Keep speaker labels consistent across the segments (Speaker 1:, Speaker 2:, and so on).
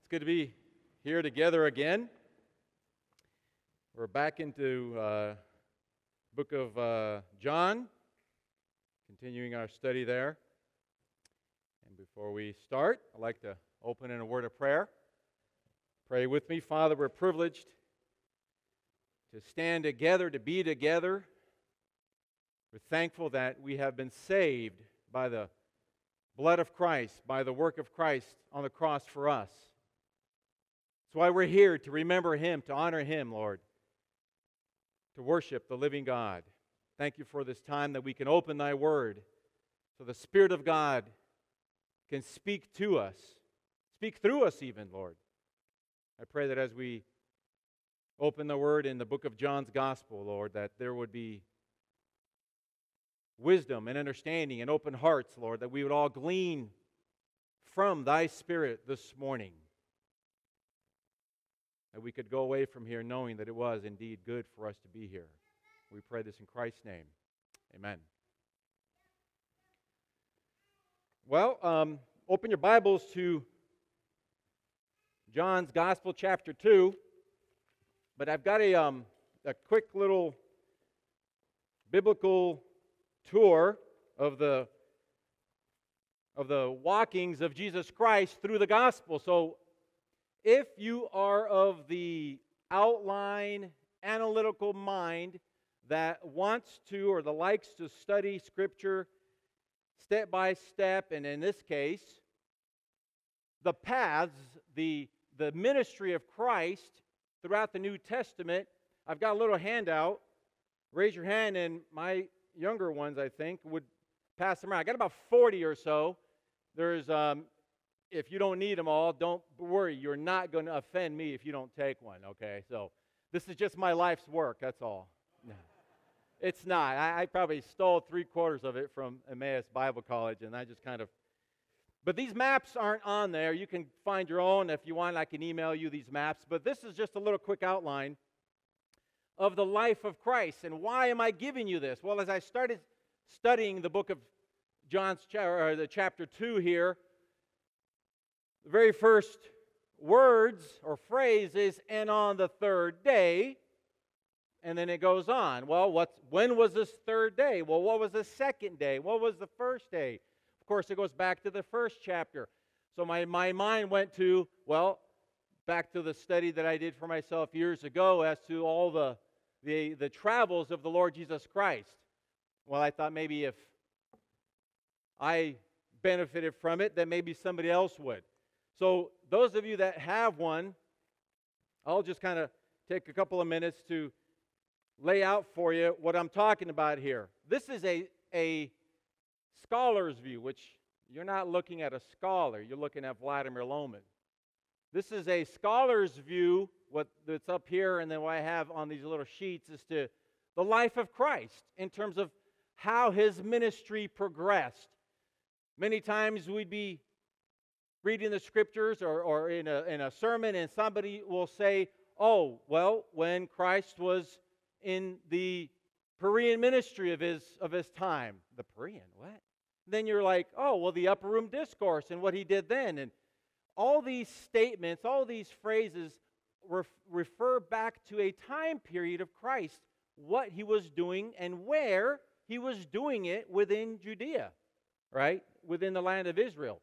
Speaker 1: It's good to be here together again. We're back into book of John, continuing our study there. And before we start, I'd like to open in a word of prayer. Pray with me. Father, we're privileged to stand together, to be together. We're thankful that we have been saved by the blood of Christ, by the work of Christ on the cross for us. That's why we're here, to remember Him, to honor Him, Lord, to worship the living God. Thank you for this time that we can open Thy Word so the Spirit of God can speak to us, speak through us even, Lord. I pray that as we open the Word in the book of John's Gospel, Lord, that there would be wisdom and understanding and open hearts, Lord, that we would all glean from Thy Spirit this morning. That we could go away from here knowing that it was indeed good for us to be here. We pray this in Christ's name. Amen. Well, open your Bibles to John's Gospel, chapter 2. But I've got a quick little biblical tour of the walkings of Jesus Christ through the Gospel. So if you are of the outline, analytical mind that wants to or that likes to study Scripture step by step, and in this case, the paths, the ministry of Christ throughout the New Testament, I've got a little handout. Raise your hand, and my younger ones, I think, would pass them around. I got about 40 or so. There's if you don't need them all, don't worry. You're not going to offend me if you don't take one, okay? So this is just my life's work, that's all. No. It's not. I probably stole 3/4 of it from Emmaus Bible College, and I just kind of... But these maps aren't on there. You can find your own. If you want, I can email you these maps. But this is just a little quick outline of the life of Christ. And why am I giving you this? Well, as I started studying the book of John's chapter 2 here, the very first words or phrase is, and on the third day, and then it goes on. Well, when was this third day? Well, what was the second day? What was the first day? Of course, it goes back to the first chapter. So my mind went to, well, back to the study that I did for myself years ago as to all the travels of the Lord Jesus Christ. Well, I thought maybe if I benefited from it, then maybe somebody else would. So those of you that have one, I'll just kind of take a couple of minutes to lay out for you what I'm talking about here. This is a scholar's view, which you're not looking at a scholar, you're looking at Vladimir Loman. This is a scholar's view, that's up here, and then what I have on these little sheets is to the life of Christ in terms of how His ministry progressed. Many times we'd be reading the Scriptures or in a sermon, and somebody will say, oh, well, when Christ was in the Perean ministry of his time. The Perean, what? Then you're like, oh, well, the upper room discourse and what He did then. And all these statements, all these phrases refer back to a time period of Christ, what He was doing and where He was doing it within Judea, right? Within the land of Israel.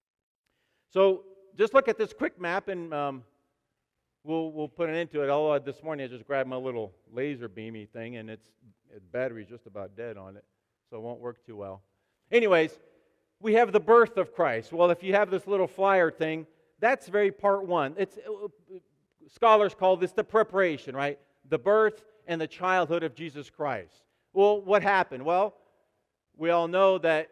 Speaker 1: So just look at this quick map, and we'll put an end to it. Although this morning I just grabbed my little laser beamy thing, and its battery's just about dead on it, so it won't work too well. Anyways, we have the birth of Christ. Well, if you have this little flyer thing, that's very part one. Scholars call this the preparation, right? The birth and the childhood of Jesus Christ. Well, what happened? Well, we all know that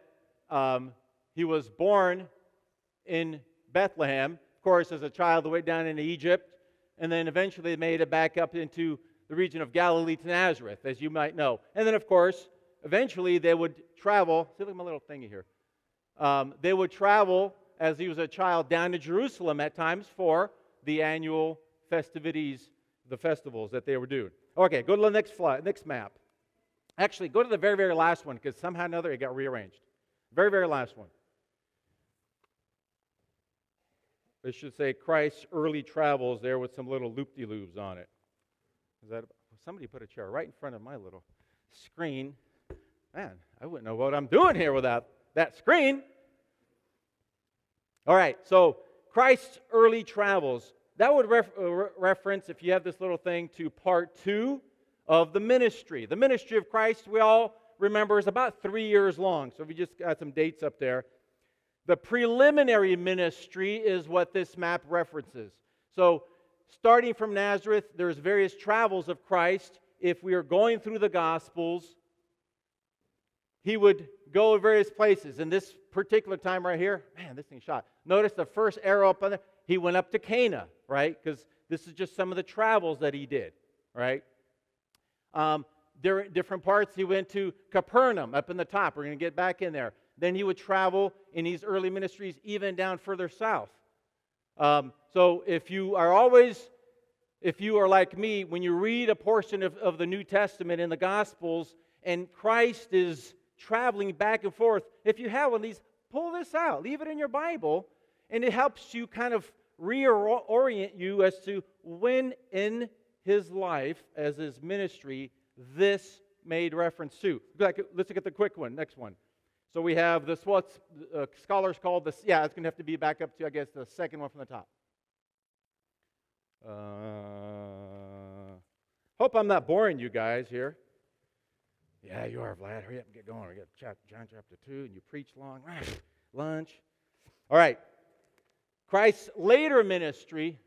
Speaker 1: He was born in Bethlehem, of course, as a child, the way down into Egypt, and then eventually they made it back up into the region of Galilee to Nazareth, as you might know. And then, of course, eventually they would travel. See, look at my little thingy here. They would travel, as He was a child, down to Jerusalem at times for the annual festivities, the festivals that they were doing. Okay, go to the next map. Actually, go to the very, very last one, because somehow or another it got rearranged. Very, very last one. it should say Christ's early travels there with some little loop-de-loobs on it. Somebody put a chair right in front of my little screen. Man, I wouldn't know what I'm doing here without that screen. All right, so Christ's early travels. That would reference, if you have this little thing, to part 2 of the ministry. The ministry of Christ, we all remember, is about 3 years long. So we just got some dates up there. The preliminary ministry is what this map references. So starting from Nazareth, there's various travels of Christ. If we are going through the Gospels, he would go to various places. In this particular time right here, man, this thing's shot. Notice the first arrow up on there, he went up to Cana, right? Because this is just some of the travels that he did, right? Different parts, he went to Capernaum up in the top. We're going to get back in there. Then he would travel in these early ministries even down further south. So if you are like me, when you read a portion of the New Testament in the Gospels and Christ is traveling back and forth, if you have one of these, pull this out, leave it in your Bible, and it helps you kind of reorient you as to when in his life, as his ministry, this made reference to. Let's look at the quick one, next one. So we have this, what scholars call this, it's going to have to be back up to, I guess, the second one from the top. Hope I'm not boring you guys here. Yeah, you are, Vlad. Hurry up and get going. We got John chapter 2, and you preach long. Lunch. All right. Christ's later ministry.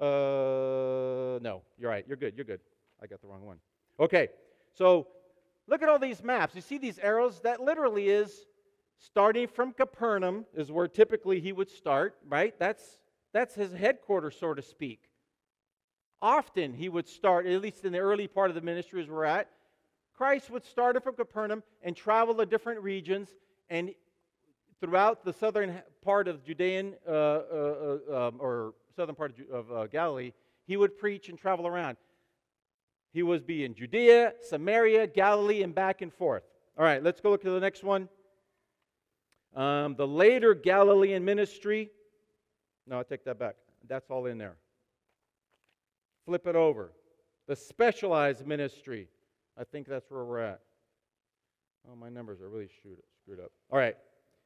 Speaker 1: No, you're right. You're good. I got the wrong one. Okay. So look at all these maps. You see these arrows? That literally is starting from Capernaum is where typically he would start, right? That's his headquarters, so to speak. Often he would start, at least in the early part of the ministry as we're at, Christ would start from Capernaum and travel to different regions, and throughout the southern part of Judean or southern part of Galilee, he would preach and travel around. He would be in Judea, Samaria, Galilee, and back and forth. All right, let's go look at the next one. The later Galilean ministry. No, I take that back. That's all in there. Flip it over. The specialized ministry. I think that's where we're at. Oh, my numbers are really screwed up. All right.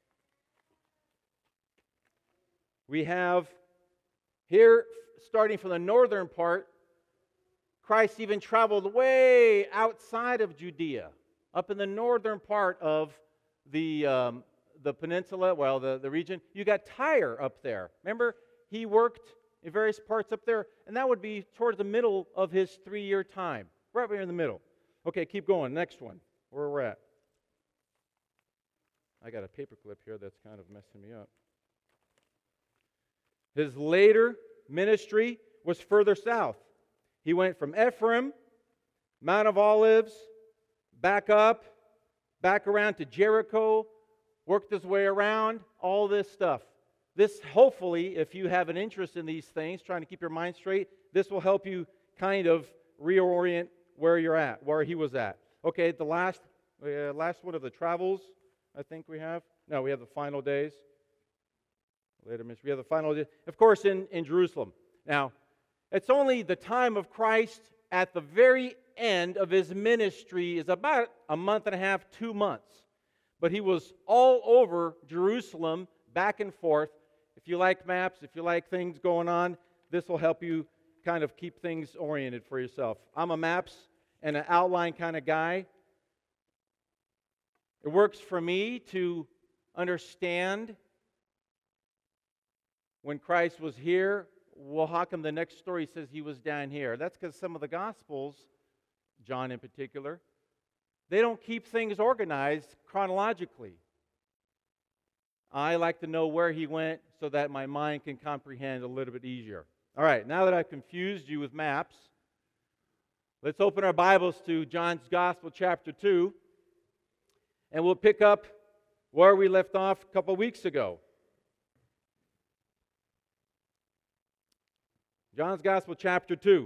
Speaker 1: We have here, starting from the northern part, Christ even traveled way outside of Judea, up in the northern part of the peninsula, the region. You got Tyre up there. Remember, he worked in various parts up there, and that would be towards the middle of his 3-year time, right there in the middle. Okay, keep going. Next one, where we're at. I got a paperclip here that's kind of messing me up. His later ministry was further south. He went from Ephraim, Mount of Olives, back up, back around to Jericho, worked his way around, all this stuff. This, hopefully, if you have an interest in these things, trying to keep your mind straight, this will help you kind of reorient where you're at, where he was at. Okay, the last one of the travels, I think we have. No, we have the final days. Later ministry. We have the final days. Of course, in Jerusalem. Now, it's only the time of Christ at the very end of his ministry is about a month and a half, 2 months. But he was all over Jerusalem, back and forth. If you like maps, if you like things going on, this will help you kind of keep things oriented for yourself. I'm a maps and an outline kind of guy. It works for me to understand when Christ was here. Well, how come the next story says he was down here? That's because some of the Gospels, John in particular, they don't keep things organized chronologically. I like to know where he went so that my mind can comprehend a little bit easier. All right, now that I've confused you with maps, let's open our Bibles to John's Gospel, chapter 2, and we'll pick up where we left off a couple weeks ago. John's Gospel, chapter 2,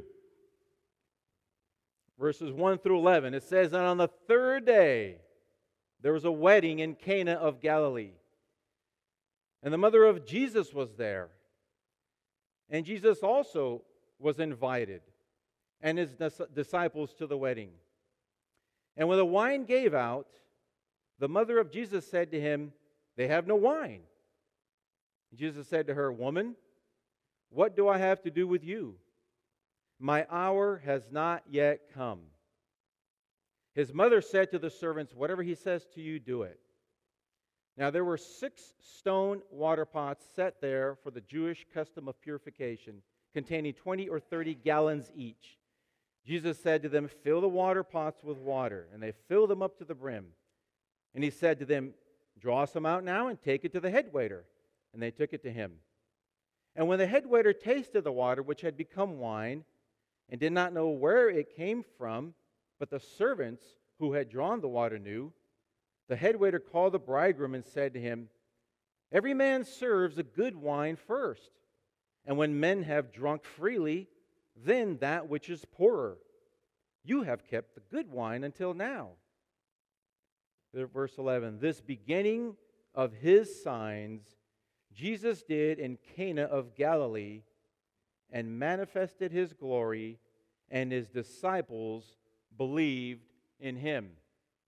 Speaker 1: verses 1 through 11. It says, "And on the third day there was a wedding in Cana of Galilee, and the mother of Jesus was there. And Jesus also was invited, and his disciples to the wedding. And when the wine gave out, the mother of Jesus said to him, "They have no wine." Jesus said to her, "Woman, what do I have to do with you? My hour has not yet come." His mother said to the servants, "Whatever he says to you, do it." Now there were 6 stone water pots set there for the Jewish custom of purification, containing 20 or 30 gallons each. Jesus said to them, "Fill the water pots with water." And they filled them up to the brim. And he said to them, "Draw some out now and take it to the head waiter." And they took it to him. And when the head waiter tasted the water, which had become wine, and did not know where it came from, but the servants who had drawn the water knew, the head waiter called the bridegroom and said to him, "Every man serves a good wine first, and when men have drunk freely, then that which is poorer. You have kept the good wine until now." Verse 11, this beginning of his signs Jesus did in Cana of Galilee, and manifested his glory, and his disciples believed in him.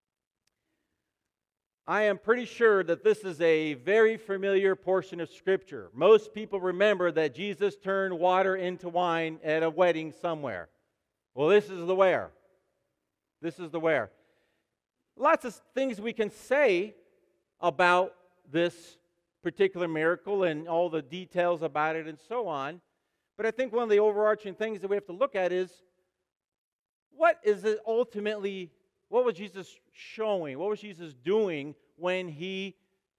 Speaker 1: I am pretty sure that this is a very familiar portion of Scripture. Most people remember that Jesus turned water into wine at a wedding somewhere. Well, this is the where. This is the where. Lots of things we can say about this particular miracle and all the details about it and so on. But I think one of the overarching things that we have to look at is, what is it ultimately, what was Jesus showing? What was Jesus doing when he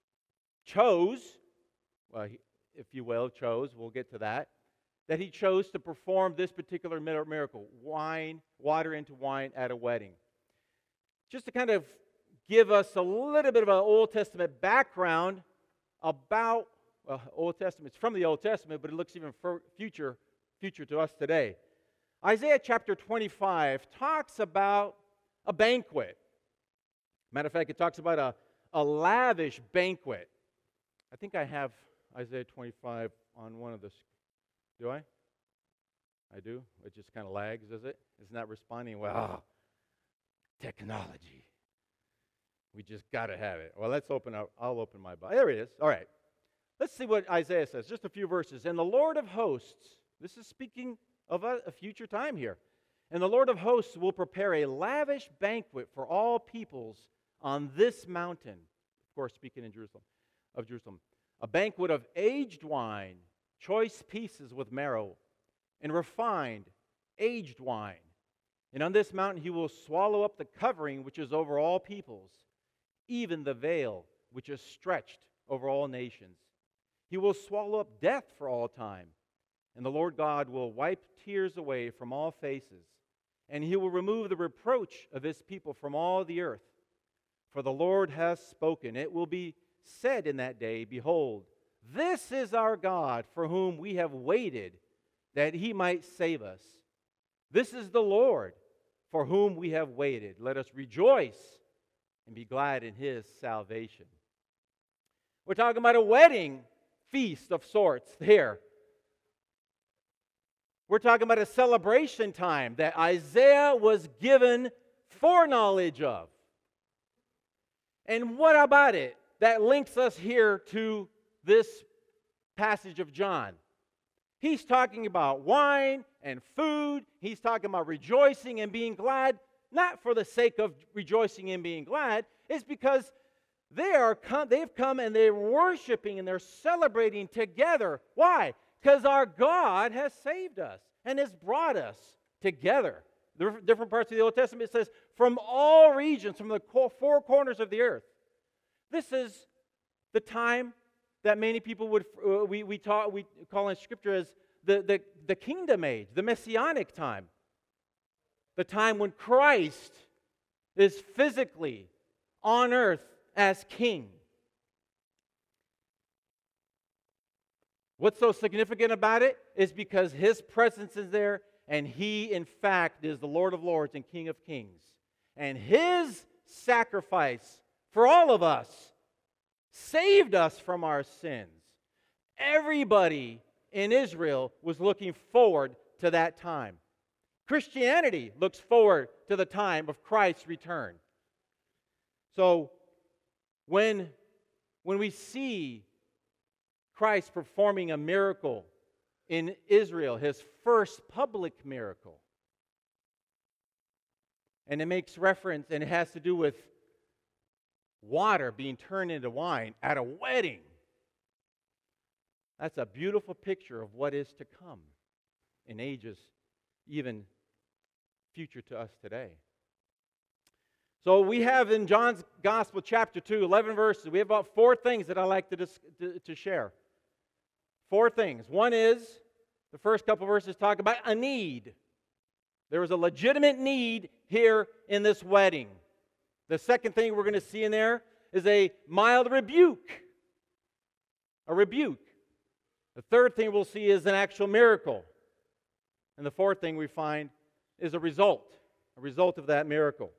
Speaker 1: chose, well, if you will, we'll get to that he chose to perform this particular miracle, water into wine at a wedding. Just to kind of give us a little bit of an Old Testament background about, Old Testament, it's from the Old Testament, but it looks even future to us today. Isaiah chapter 25 talks about a banquet. Matter of fact, it talks about a lavish banquet. I think I have Isaiah 25 on one of the, do I? I do? It just kind of lags, does it? It's not responding well. Technology. We just got to have it. Well, let's open up. I'll open my Bible. There it is. All right. Let's see what Isaiah says. Just a few verses. And the Lord of hosts, this is speaking of a future time here. And the Lord of hosts will prepare a lavish banquet for all peoples on this mountain. Of course, speaking in Jerusalem. A banquet of aged wine, choice pieces with marrow, and refined, aged wine. And on this mountain he will swallow up the covering which is over all peoples, even the veil which is stretched over all nations. He will swallow up death for all time, and the Lord God will wipe tears away from all faces, and he will remove the reproach of his people from all the earth. For the Lord has spoken. It will be said in that day, behold, this is our God for whom we have waited, that he might save us. This is the Lord for whom we have waited. Let us rejoice and be glad in his salvation. We're talking about a wedding feast of sorts here. We're talking about a celebration time that Isaiah was given foreknowledge of. And what about it that links us here to this passage of John? He's talking about wine and food. He's talking about rejoicing and being glad, not for the sake of rejoicing and being glad. It's because they've come and they're worshiping and they're celebrating together. Why? Because our God has saved us and has brought us together. The different parts of the Old Testament, it says, from all regions, from the 4 corners of the earth. This is the time that many people would we call in Scripture as the kingdom age, the messianic time. The time when Christ is physically on earth as king. What's so significant about it is because his presence is there, and he, in fact, is the Lord of lords and King of kings. And his sacrifice for all of us saved us from our sins. Everybody in Israel was looking forward to that time. Christianity looks forward to the time of Christ's return. So when we see Christ performing a miracle in Israel, his first public miracle, and it makes reference, and it has to do with water being turned into wine at a wedding. That's a beautiful picture of what is to come in ages even future to us today. So we have in John's Gospel, chapter 2, 11 verses, we have about 4 things that I like to share. 4 things. One is, the first couple verses talk about a need. There was a legitimate need here in this wedding. The second thing we're going to see in there is a mild rebuke. A rebuke. The third thing we'll see is an actual miracle. And the fourth thing we find is a result of that miracle.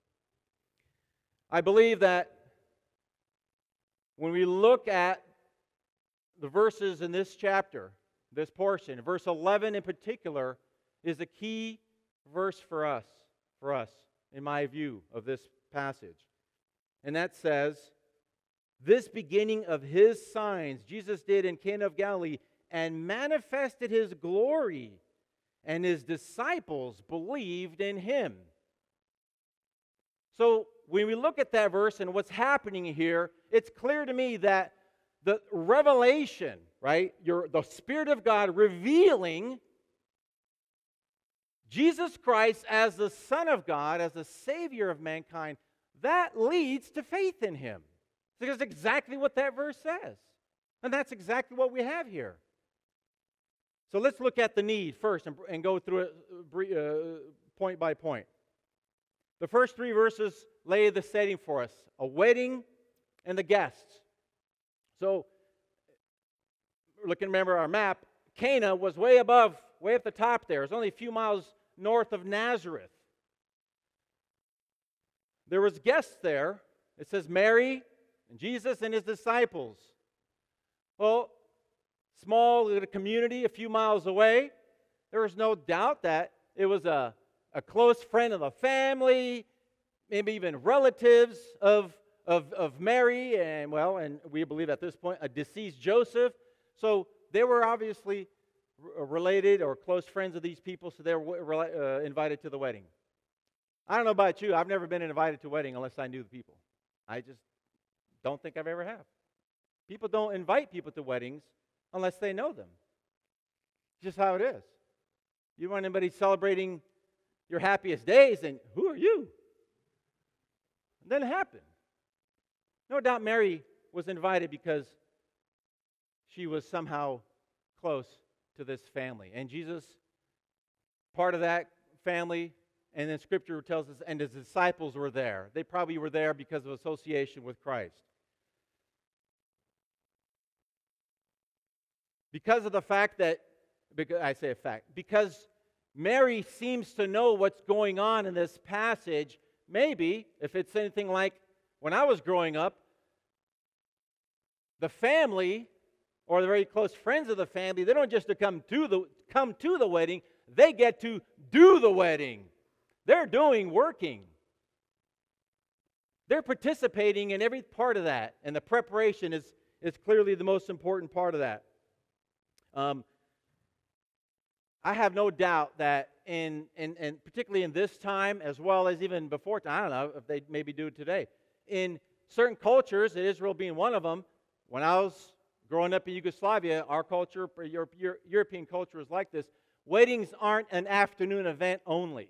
Speaker 1: I believe that when we look at the verses in this chapter, this portion, verse 11 in particular, is a key verse for us, in my view of this passage. And that says, this beginning of his signs Jesus did in Cana of Galilee and manifested his glory, and his disciples believed in him. So when we look at that verse and what's happening here, it's clear to me that the revelation, right, the Spirit of God revealing Jesus Christ as the Son of God, as the Savior of mankind, that leads to faith in him. Because that's exactly what that verse says. And that's exactly what we have here. So let's look at the need first and go through it point by point. The first 3 verses lay the setting for us, a wedding and the guests. So, remember our map, Cana was way up the top there. It's only a few miles north of Nazareth. There was guests there. It says Mary and Jesus and his disciples. Well, small little community a few miles away. There was no doubt that it was a close friend of the family, maybe even relatives of Mary, and we believe at this point a deceased Joseph. So they were obviously related or close friends of these people, so they were invited to the wedding. I don't know about you, I've never been invited to a wedding unless I knew the people. I just don't think I've ever have. People don't invite people to weddings unless they know them. It's just how it is. You don't want anybody celebrating your happiest days, and who are you? It doesn't happen. No doubt Mary was invited because she was somehow close to this family. And Jesus, part of that family, and then Scripture tells us, and his disciples were there. They probably were there because of association with Christ. Because of the fact that, because Mary seems to know what's going on in this passage, maybe, if it's anything like when I was growing up, the family, or the very close friends of the family, they don't just come to the wedding, they get to do the wedding. They're working. They're participating in every part of that, and the preparation is clearly the most important part of that. I have no doubt that in particularly in this time, as well as even before, I don't know if they maybe do it today, in certain cultures, Israel being one of them, when I was growing up in Yugoslavia, our culture, European culture was like this. Weddings aren't an afternoon event only.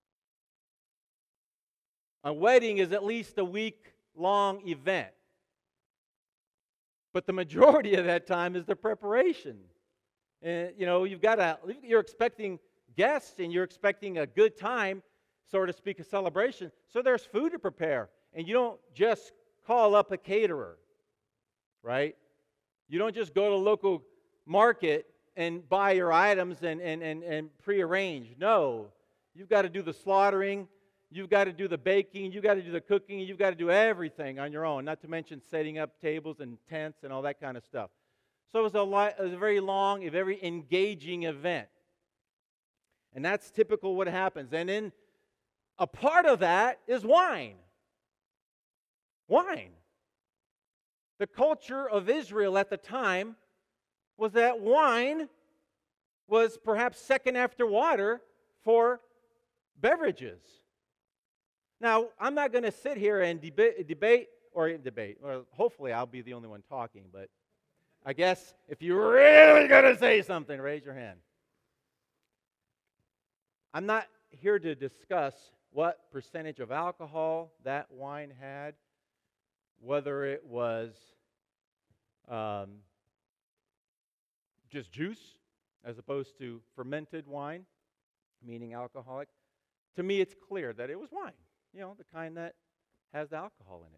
Speaker 1: A wedding is at least a week-long event. But the majority of that time is the preparation. And, you're expecting guests and you're expecting a good time, so to speak, a celebration. So there's food to prepare. And you don't just call up a caterer, right? You don't just go to a local market and buy your items and prearrange. No, you've got to do the slaughtering. You've got to do the baking, you've got to do the cooking, you've got to do everything on your own, not to mention setting up tables and tents and all that kind of stuff. So it was a very long, a very engaging event. And that's typical what happens. And then a part of that is wine. Wine. The culture of Israel at the time was that wine was perhaps second after water for beverages. Now, I'm not going to sit here and debate. Well, hopefully I'll be the only one talking, but I guess if you're really going to say something, raise your hand. I'm not here to discuss what percentage of alcohol that wine had, whether it was just juice as opposed to fermented wine, meaning alcoholic. To me, it's clear that it was wine, the kind that has the alcohol in it.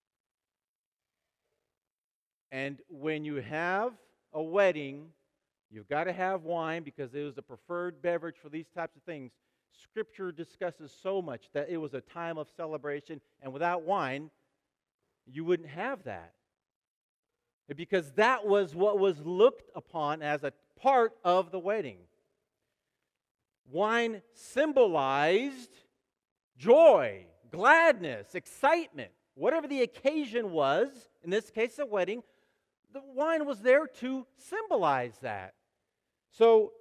Speaker 1: And when you have a wedding, you've got to have wine because it was the preferred beverage for these types of things. Scripture discusses so much that it was a time of celebration, and without wine, you wouldn't have that. Because that was what was looked upon as a part of the wedding. Wine symbolized joy, gladness, excitement. Whatever the occasion was, in this case a wedding, the wine was there to symbolize that. So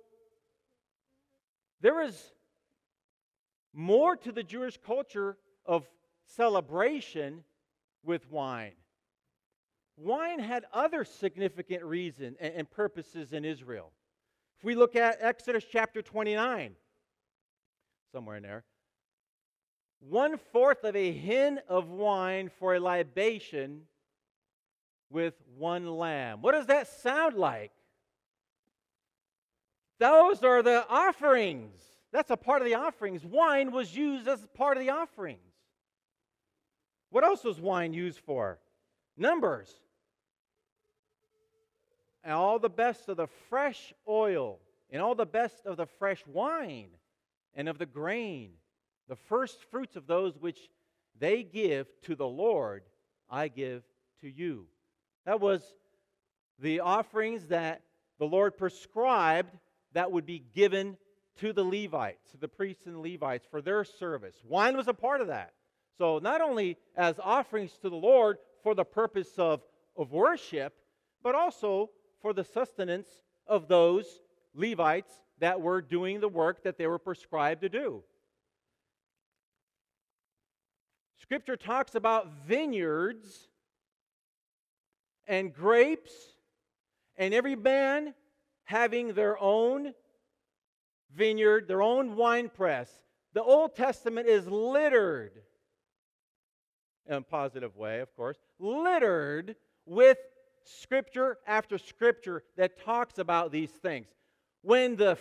Speaker 1: there is more to the Jewish culture of celebration with wine. Wine had other significant reasons and purposes in Israel. If we look at Exodus chapter 29, somewhere in there, 1/4 of a hin of wine for a libation with one lamb. What does that sound like? Those are the offerings. That's a part of the offerings. Wine was used as part of the offerings. What else was wine used for? Numbers. And all the best of the fresh oil, and all the best of the fresh wine, and of the grain, the first fruits of those which they give to the Lord, I give to you. That was the offerings that the Lord prescribed that would be given to the Levites, to the priests and Levites for their service. Wine was a part of that. So not only as offerings to the Lord for the purpose of worship, but also for the sustenance of those Levites that were doing the work that they were prescribed to do. Scripture talks about vineyards and grapes, and every man having their own vineyard, their own wine press. The Old Testament is littered, in a positive way, of course, littered with Scripture after Scripture that talks about these things. When the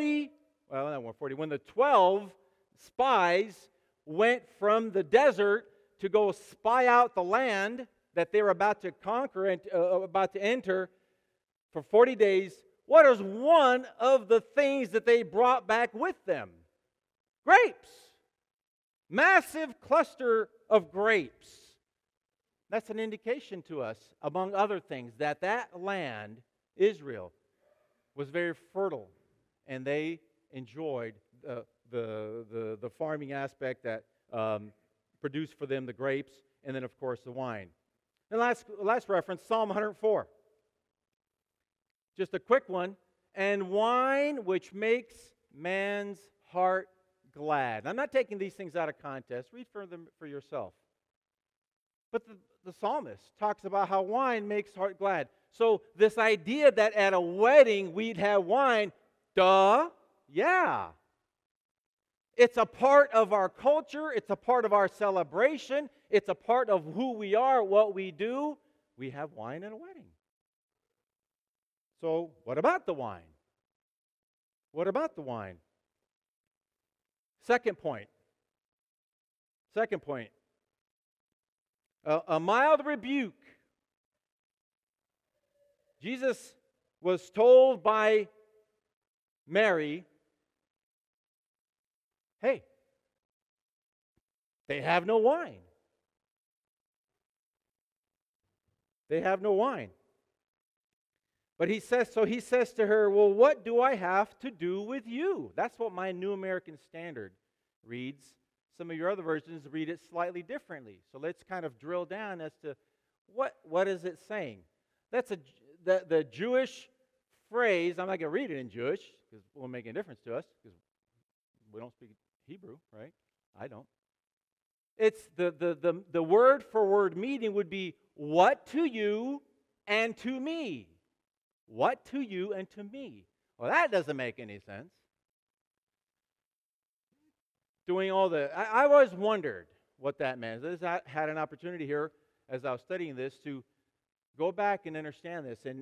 Speaker 1: 12 spies went from the desert to go spy out the land that they were about to conquer and about to enter for 40 days, what is one of the things that they brought back with them? Grapes. Massive cluster of grapes. That's an indication to us, among other things, that land, Israel, was very fertile, and they enjoyed the farming aspect that produced for them the grapes, and then, of course, the wine. And last reference, Psalm 104. Just a quick one. And wine which makes man's heart glad. I'm not taking these things out of context. Read for them for yourself. But the psalmist talks about how wine makes heart glad. So this idea that at a wedding we'd have wine, yeah. It's a part of our culture. It's a part of our celebration. It's a part of who we are, what we do. We have wine at a wedding. So what about the wine? What about the wine? Second point. A mild rebuke. Jesus was told by Mary, hey, they have no wine. They have no wine. But he says to her, well, what do I have to do with you? That's what my New American Standard reads. Some of your other versions read it slightly differently. So let's kind of drill down as to what is it saying. That's the Jewish phrase. I'm not going to read it in Jewish because it won't make any difference to us because we don't speak Hebrew, right? I don't. It's the word for word meaning would be what to you and to me. What to you and to me? Well, that doesn't make any sense. Doing all I always wondered what that meant. I had an opportunity here as I was studying this to go back and understand this. And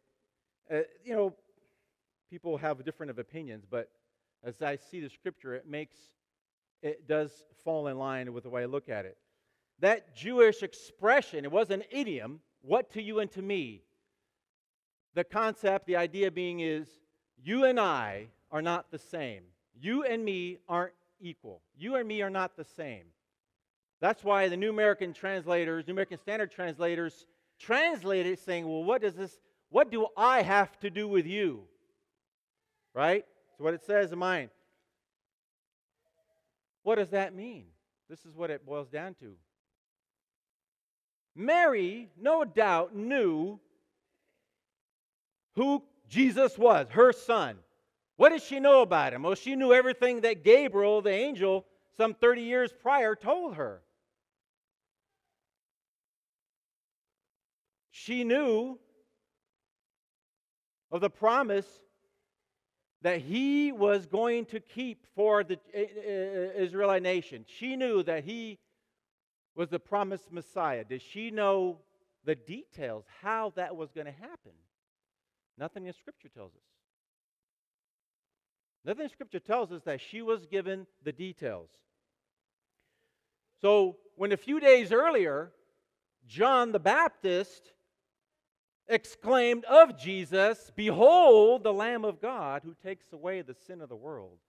Speaker 1: people have different opinions, but as I see the scripture, it does fall in line with the way I look at it. That Jewish expression, it was an idiom, what to you and to me. The concept, the idea being is, you and I are not the same. You and me aren't equal. You and me are not the same. That's why the New American Standard translators translate it saying, well, what do I have to do with you? Right? So what it says in mine. What does that mean? This is what it boils down to. Mary, no doubt, knew who Jesus was, her son. What did she know about him? Well, she knew everything that Gabriel, the angel, some 30 years prior told her. She knew of the promise that he was going to keep for the Israelite nation. She knew that he was the promised Messiah. Did she know the details, how that was going to happen? Nothing in Scripture tells us. Nothing in Scripture tells us that she was given the details. So, when a few days earlier, John the Baptist exclaimed of Jesus, "Behold, the Lamb of God who takes away the sin of the world."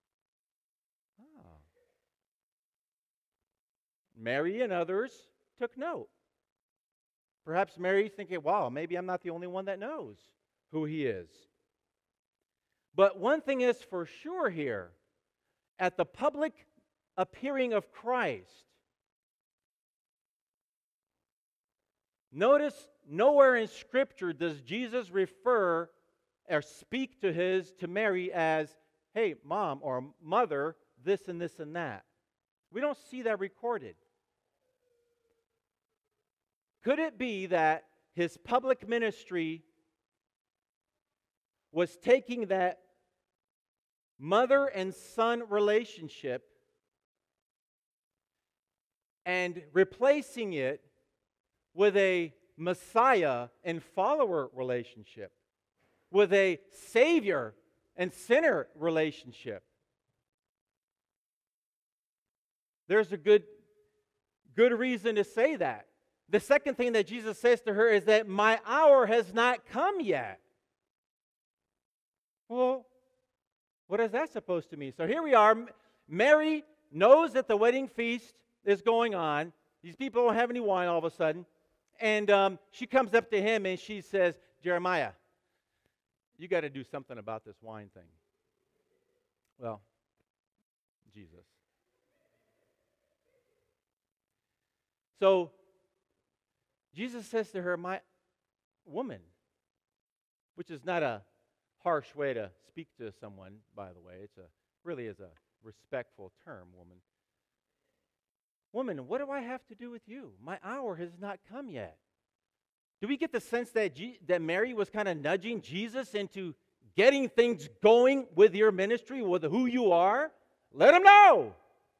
Speaker 1: Mary and others took note. Perhaps Mary's thinking, wow, maybe I'm not the only one that knows who he is. But one thing is for sure here, at the public appearing of Christ, notice nowhere in Scripture does Jesus refer or speak to Mary as, hey, mom or mother, this and this and that. We don't see that recorded. Could it be that his public ministry was taking that mother and son relationship and replacing it with a Messiah and follower relationship, with a Savior and sinner relationship? There's a good reason to say that. The second thing that Jesus says to her is that my hour has not come yet. Well, what is that supposed to mean? So here we are. Mary knows that the wedding feast is going on. These people don't have any wine all of a sudden. And she comes up to him and she says, Jeremiah, you got to do something about this wine thing. Well, Jesus. So Jesus says to her, my woman, which is not a harsh way to speak to someone, by the way. It's really is a respectful term, woman. Woman, what do I have to do with you? My hour has not come yet. Do we get the sense that Mary was kind of nudging Jesus into getting things going with your ministry, with who you are? Let him know.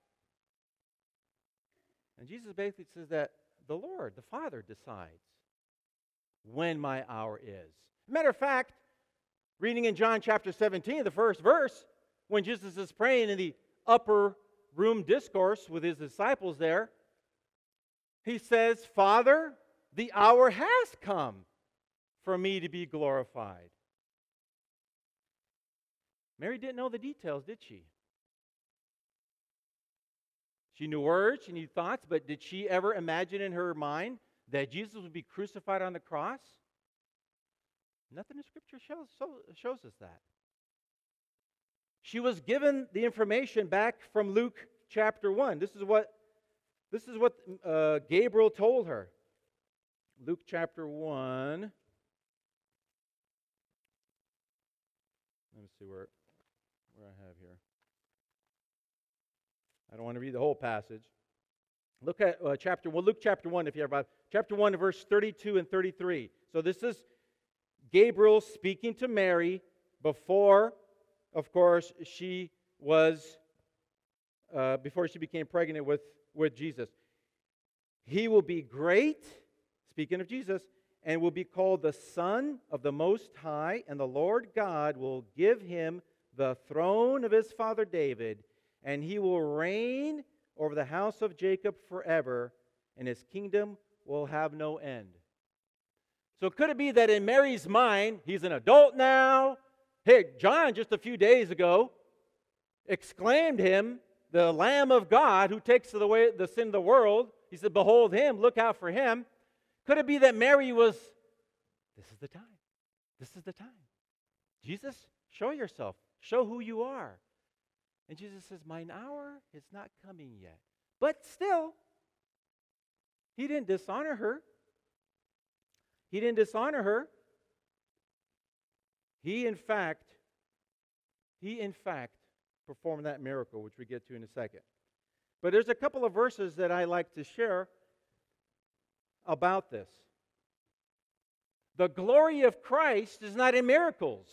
Speaker 1: And Jesus basically says that the Lord, the Father, decides when my hour is. Matter of fact, reading in John chapter 17, the first verse, when Jesus is praying in the upper room discourse with his disciples there, he says, Father, the hour has come for me to be glorified. Mary didn't know the details, did she? She knew words, she knew thoughts, but did she ever imagine in her mind that Jesus would be crucified on the cross? Nothing in Scripture shows us that. She was given the information back from Luke chapter 1. This is what Gabriel told her. Luke chapter 1. Let me see where I have here. I don't want to read the whole passage. Look at chapter 1. Luke chapter 1, if you have about chapter 1, verse 32 and 33. So this is Gabriel speaking to Mary before, of course, she became pregnant with Jesus. He will be great, speaking of Jesus, and will be called the Son of the Most High, and the Lord God will give him the throne of his father David, and he will reign over the house of Jacob forever, and his kingdom will have no end. So could it be that in Mary's mind, he's an adult now? Hey, John just a few days ago exclaimed him, the Lamb of God who takes away the sin of the world. He said, behold him, look out for him. Could it be that Mary was, this is the time. This is the time. Jesus, show yourself. Show who you are. And Jesus says, mine hour is not coming yet. But still, he didn't dishonor her. He didn't dishonor her. He, in fact, performed that miracle, which we get to in a second. But there's a couple of verses that I like to share about this. The glory of Christ is not in miracles.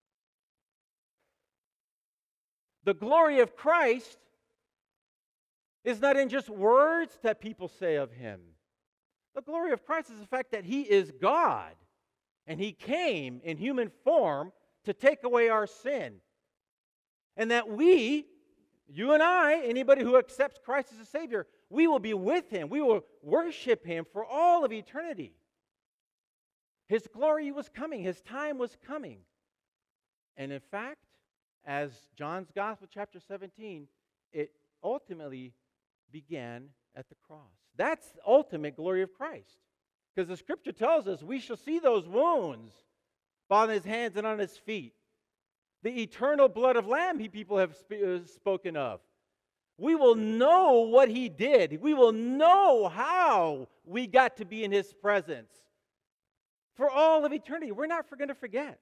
Speaker 1: The glory of Christ is not in just words that people say of him. The glory of Christ is the fact that he is God, and he came in human form to take away our sin. And that we, you and I, anybody who accepts Christ as a Savior, we will be with him. We will worship him for all of eternity. His glory was coming. His time was coming. And in fact, as John's Gospel, chapter 17, it ultimately began at the cross. That's the ultimate glory of Christ. Because the Scripture tells us we shall see those wounds on his hands and on his feet. The eternal blood of Lamb people have spoken of. We will know what he did. We will know how we got to be in his presence for all of eternity. We're not going to forget.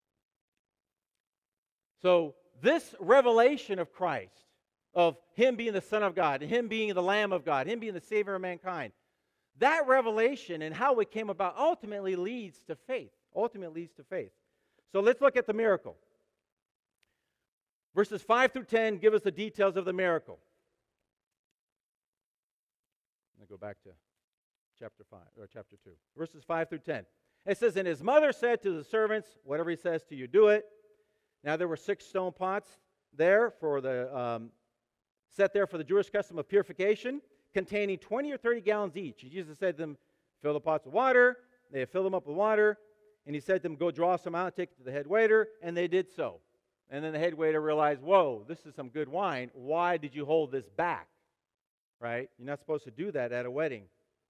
Speaker 1: So this revelation of Christ, of him being the Son of God, and him being the Lamb of God, him being the Savior of mankind, that revelation and how it came about ultimately leads to faith. So let's look at the miracle. Verses 5 through 10 give us the details of the miracle. I'm going to go back to chapter 2. Verses 5 through 10. It says, and his mother said to the servants, whatever he says to you, do it. Now there were 6 stone pots there set there for the Jewish custom of purification, containing 20 or 30 gallons each. And Jesus said to them, fill the pots with water. They filled them up with water. And he said to them, go draw some out, take it to the head waiter. And they did so. And then the head waiter realized, whoa, this is some good wine. Why did you hold this back? Right? You're not supposed to do that at a wedding.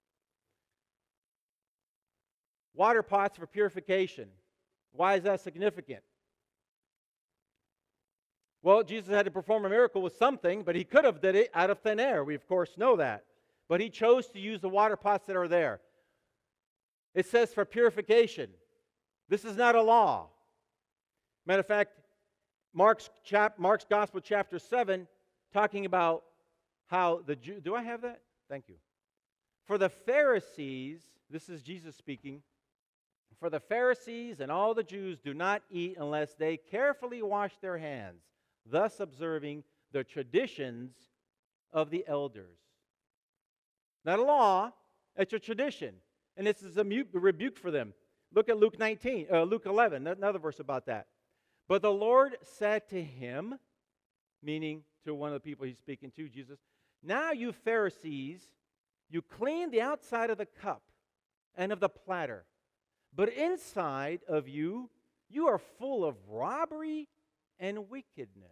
Speaker 1: Water pots for purification. Why is that significant? Well, Jesus had to perform a miracle with something, but he could have did it out of thin air. We, of course, know that. But he chose to use the water pots that are there. It says for purification. This is not a law. Matter of fact, Mark's Gospel, chapter 7, talking about how the Jews... Do I have that? Thank you. For the Pharisees, this is Jesus speaking, for the Pharisees and all the Jews do not eat unless they carefully wash their hands, thus observing the traditions of the elders. Not a law, it's a tradition. And this is a rebuke for them. Look at Luke 11, another verse about that. But the Lord said to him, meaning to one of the people he's speaking to, Jesus, now you Pharisees, you clean the outside of the cup and of the platter, but inside of you, you are full of robbery and wickedness.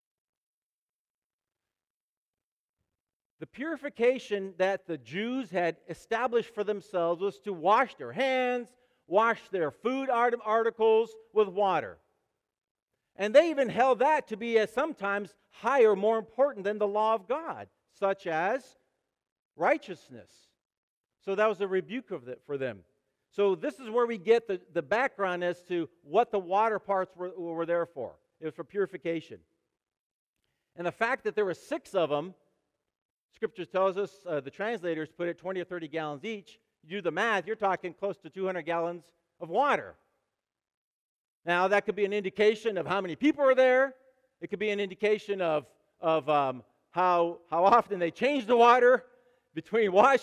Speaker 1: The purification that the Jews had established for themselves was to wash their hands, wash their food articles with water. And they even held that to be as sometimes higher, more important than the law of God, such as righteousness. So that was a rebuke for them. So this is where we get the background as to what the water parts were there for. It was for purification. And the fact that there were 6 of them, Scripture tells us, the translators put it 20 or 30 gallons each. You do the math, you're talking close to 200 gallons of water. Now, that could be an indication of how many people are there. It could be an indication of how often they change the water between washing